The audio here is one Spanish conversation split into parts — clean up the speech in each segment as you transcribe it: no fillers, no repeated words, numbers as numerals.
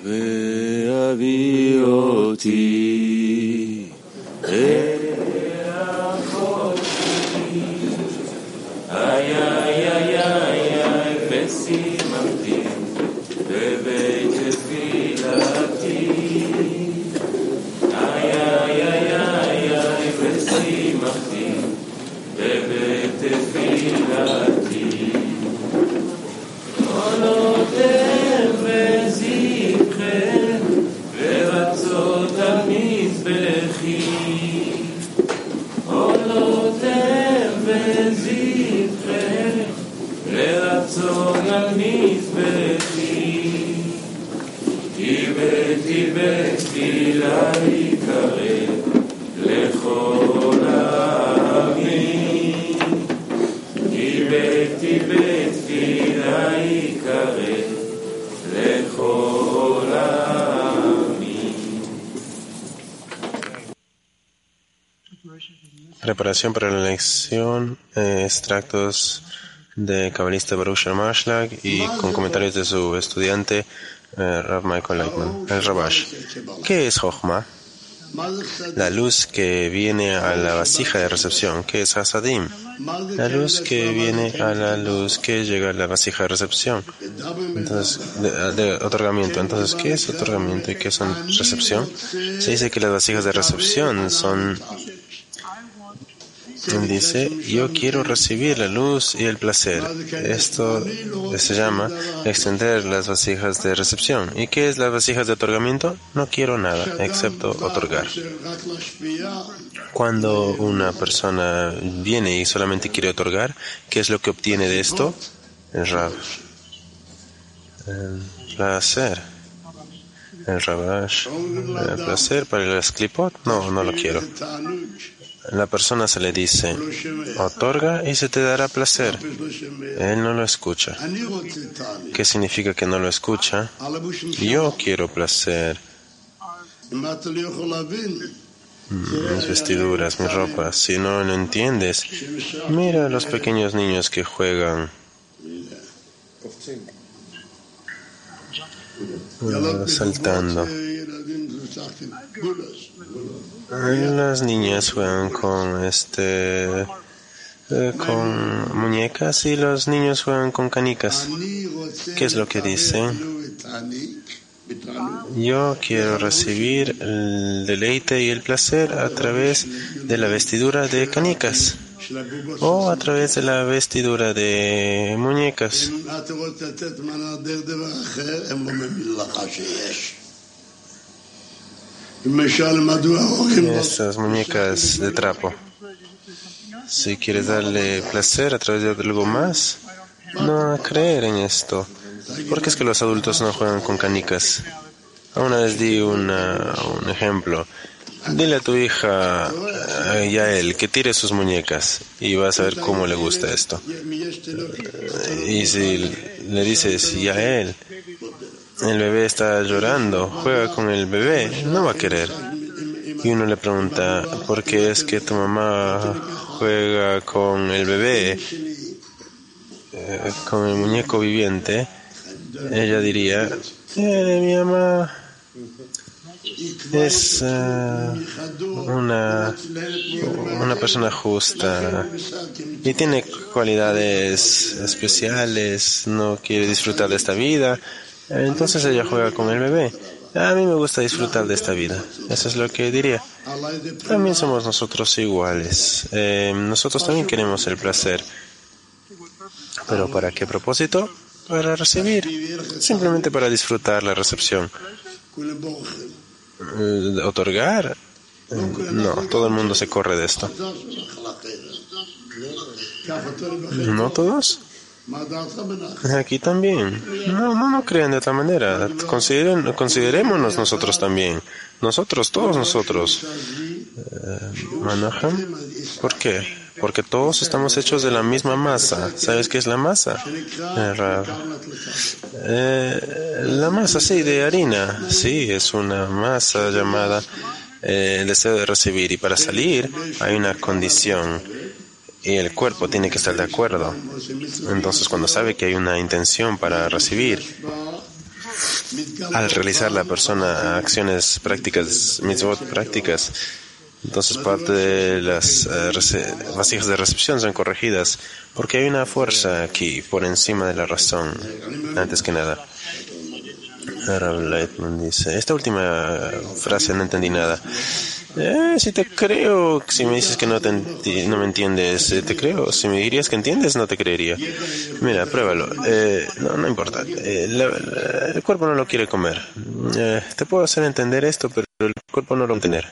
והביא אותי אל אחותי, איי איי איי איי איי ושימחתי בבית תפילתי, איי איי איי איי איי ושימחתי בבית תפילתי, עולותיהם וזכריהם ורצות על מזבחי, עולותיהם וזכריהם ורצות על מזבחי, כי בתפילה יקרב לכל העמים, כי בתפילה יקרב לכל העמים. Preparación para la lección, extractos de cabalista Baruch Sharmashlag y con comentarios de su estudiante Rav Michael Leitman, el Rabash. ¿Qué es Jochma? La luz que viene a la vasija de recepción. ¿Qué es Hasadim? La luz que viene a la luz que llega a la vasija de recepción. Entonces, de otorgamiento. Entonces, ¿qué es otorgamiento y qué son recepción? Se dice que las vasijas de recepción son... Dice, yo quiero recibir la luz y el placer. Esto se llama extender las vasijas de recepción. ¿Y qué es las vasijas de otorgamiento? No quiero nada, excepto otorgar. Cuando una persona viene y solamente quiere otorgar, ¿qué es lo que obtiene de esto? El placer. El Rabash. El placer para el Asklipot. No lo quiero. La persona se le dice, otorga y se te dará placer. Él no lo escucha. ¿Qué significa que no lo escucha? Yo quiero placer. Mis vestiduras, mi ropa. Si no lo entiendes, mira a los pequeños niños que juegan. Saltando. Las niñas juegan con muñecas y los niños juegan con canicas. ¿Qué es lo que dicen? Yo quiero recibir el deleite y el placer a través de la vestidura de canicas o a través de la vestidura de muñecas. Estas muñecas de trapo. Si quieres darle placer a través de algo más, no creer en esto. ¿Por qué es que los adultos no juegan con canicas? Una vez di un ejemplo. Dile a tu hija Yael que tire sus muñecas y vas a ver cómo le gusta esto. Y si le dices, Yael, el bebé está llorando, juega con el bebé, no va a querer. Y uno le pregunta, ¿por qué es que tu mamá juega con el bebé, con el muñeco viviente? Ella diría, mi mamá es una persona justa y tiene cualidades especiales, no quiere disfrutar de esta vida. Entonces ella juega con el bebé. A mí me gusta disfrutar de esta vida. Eso es lo que diría. También somos nosotros iguales. Nosotros también queremos el placer. ¿Pero para qué propósito? Para recibir. Simplemente para disfrutar la recepción. ¿Otorgar? No, todo el mundo se corre de esto. ¿No todos? Aquí también. No crean de otra manera. Considerémonos nosotros también. Nosotros, todos nosotros. Manaham. ¿Por qué? Porque todos estamos hechos de la misma masa. ¿Sabes qué es la masa? La masa, sí, de harina. Sí, es una masa llamada el deseo de recibir. Y para salir hay una condición. Y el cuerpo tiene que estar de acuerdo. Entonces, cuando sabe que hay una intención para recibir, al realizar la persona acciones prácticas, mitzvot prácticas, entonces parte de las vasijas de recepción son corregidas, porque hay una fuerza aquí por encima de la razón, antes que nada. Rav Leitman dice, esta última frase no entendí nada. Si te creo, si me dices que no me entiendes, te creo. Si me dirías que entiendes, no te creería. Mira, pruébalo. No importa. El cuerpo no lo quiere comer. Te puedo hacer entender esto, pero el cuerpo no lo va a entender.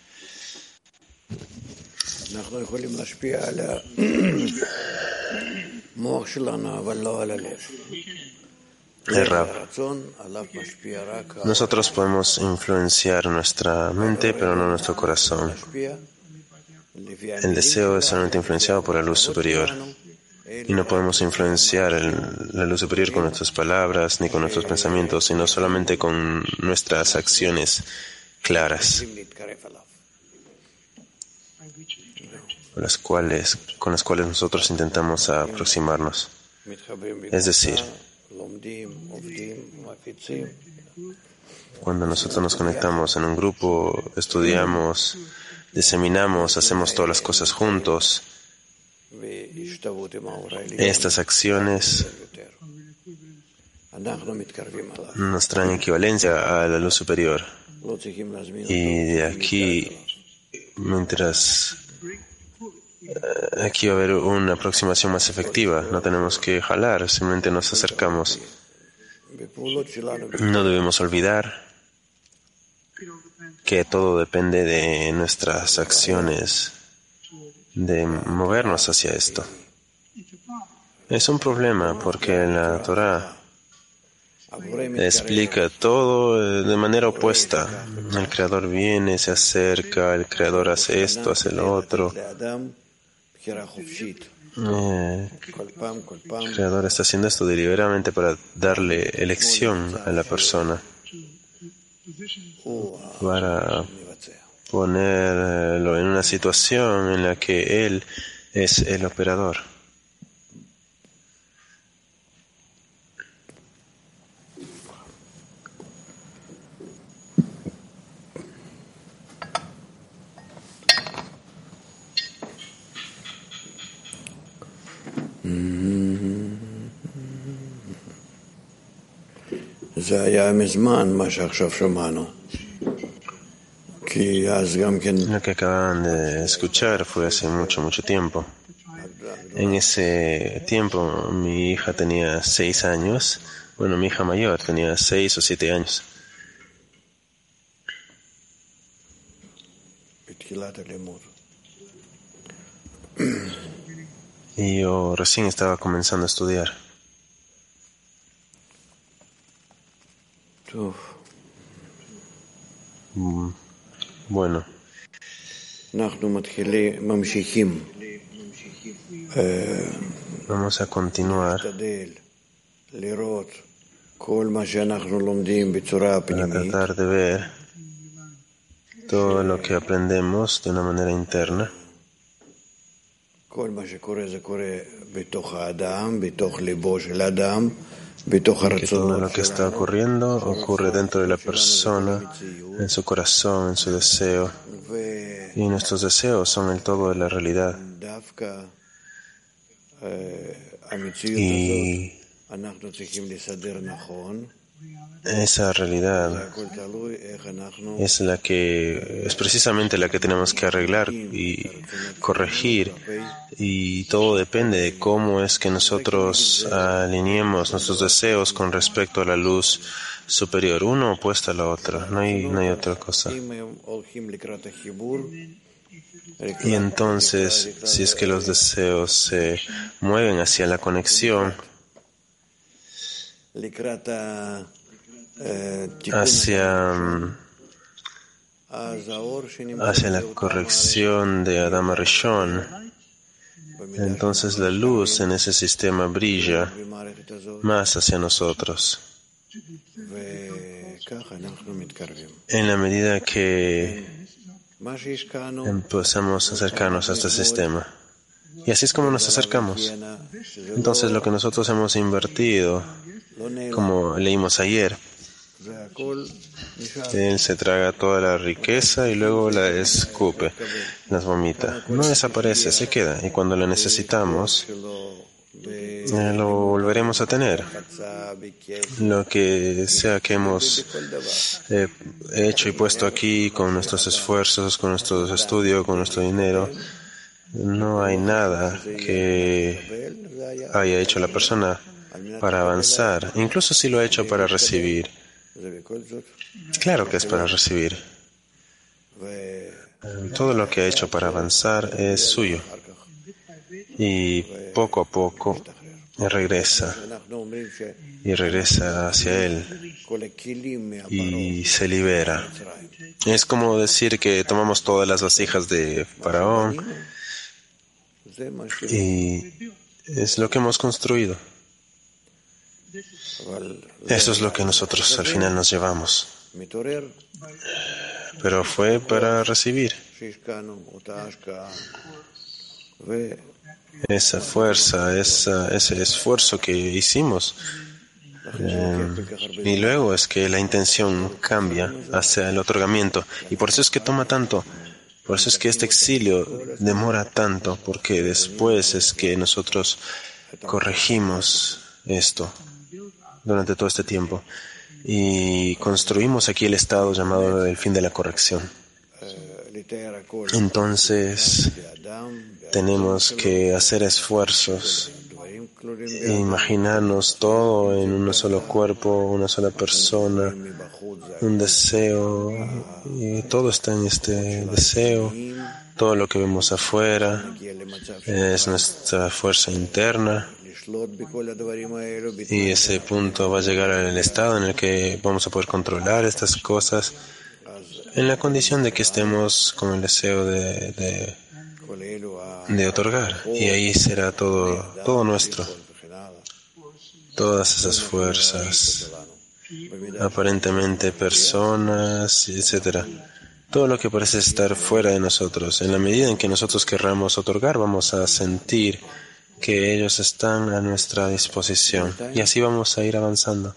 Nosotros podemos influenciar nuestra mente, pero no nuestro corazón. El deseo es solamente influenciado por la luz superior. Y no podemos influenciar la luz superior con nuestras palabras ni con nuestros pensamientos, sino solamente con nuestras acciones claras, con las cuales nosotros intentamos aproximarnos. Es decir, cuando nosotros nos conectamos en un grupo, estudiamos, diseminamos, hacemos todas las cosas juntos, estas acciones nos traen equivalencia a la luz superior. Y de aquí, aquí va a haber una aproximación más efectiva. No tenemos que jalar, simplemente nos acercamos. No debemos olvidar que todo depende de nuestras acciones, de movernos hacia esto. Es un problema porque la Torah explica todo de manera opuesta. El Creador viene, se acerca, el Creador hace esto, hace lo otro. El Creador está haciendo esto deliberadamente para darle elección a la persona, para ponerlo en una situación en la que Él es el operador. Lo que acaban de escuchar fue hace mucho tiempo. En ese tiempo mi hija tenía 6 años. Bueno, mi hija mayor tenía 6 o 7 años. Y yo recién estaba comenzando a estudiar. Bueno. Vamos a continuar para tratar de ver todo lo que aprendemos de una manera interna. Que todo lo que está ocurriendo ocurre dentro de la persona, en su corazón, en su deseo. Y nuestros deseos son el todo de la realidad. Y esa realidad es precisamente la que tenemos que arreglar y corregir, y todo depende de cómo es que nosotros alineemos nuestros deseos con respecto a la luz superior, uno opuesto a la otra, no hay otra cosa. Y entonces, si es que los deseos se mueven hacia la conexión, hacia la corrección de Adam Rishon, entonces la luz en ese sistema brilla más hacia nosotros. En la medida que empezamos a acercarnos a este sistema. Y así es como nos acercamos. Entonces lo que nosotros hemos invertido, como leímos ayer, Él se traga toda la riqueza y luego la escupe, las vomita. No desaparece, se queda. Y cuando la necesitamos, lo volveremos a tener. Lo que sea que hemos hecho y puesto aquí con nuestros esfuerzos, con nuestros estudios, con nuestro dinero, no hay nada que haya hecho la persona para avanzar, incluso si lo ha hecho para recibir. Claro que es para recibir. Todo lo que ha hecho para avanzar es suyo. Y poco a poco regresa. Y regresa hacia él. Y se libera. Es como decir que tomamos todas las vasijas de Faraón. Y es lo que hemos construido. Eso es lo que nosotros al final nos llevamos. Pero fue para recibir. Esa fuerza, ese esfuerzo que hicimos. Y luego es que la intención cambia hacia el otorgamiento. Y por eso es que toma tanto. Por eso es que este exilio demora tanto, porque después es que nosotros corregimos esto durante todo este tiempo y construimos aquí el estado llamado el fin de la corrección. Entonces tenemos que hacer esfuerzos e imaginarnos todo en un solo cuerpo, una sola persona, un deseo, y todo está en este deseo. Todo lo que vemos afuera es nuestra fuerza interna, y ese punto va a llegar al estado en el que vamos a poder controlar estas cosas en la condición de que estemos con el deseo de otorgar, y ahí será todo nuestro. Todas esas fuerzas, aparentemente personas, etc. Todo lo que parece estar fuera de nosotros, en la medida en que nosotros querramos otorgar, vamos a sentir que ellos están a nuestra disposición, y así vamos a ir avanzando.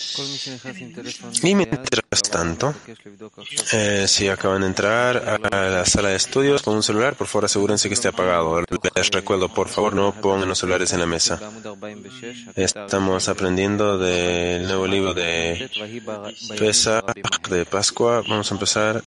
Y mientras tanto, si acaban de entrar a la sala de estudios con un celular, por favor asegúrense que esté apagado. Les recuerdo, por favor, no pongan los celulares en la mesa. Estamos aprendiendo del nuevo libro de Pesach, de Pascua. Vamos a empezar